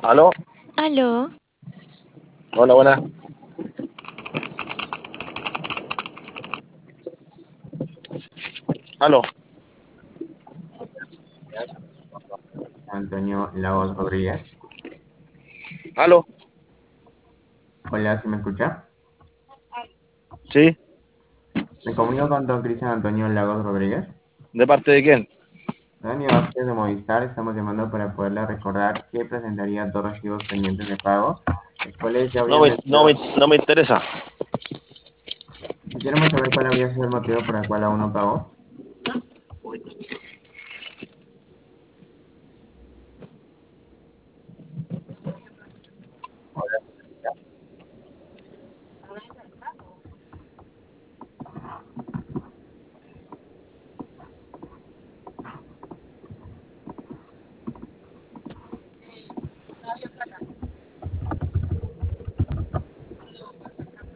¿Aló? Aló, Hola, buenas. ¿Aló? Antonio Lagos Rodríguez. ¿Aló? Hola, ¿sí me escucha? ¿Sí? Me comunico con don Cristian Antonio Lagos Rodríguez. ¿De parte de quién? Dani Vázquez de Movistar, estamos llamando para poderle recordar que presentaría dos recibos pendientes de pago, los cuales ya No habrían me, no me, vencido. no me interesa. Quisiéramos saber cuál habría sido el motivo por el cual aún no pagó.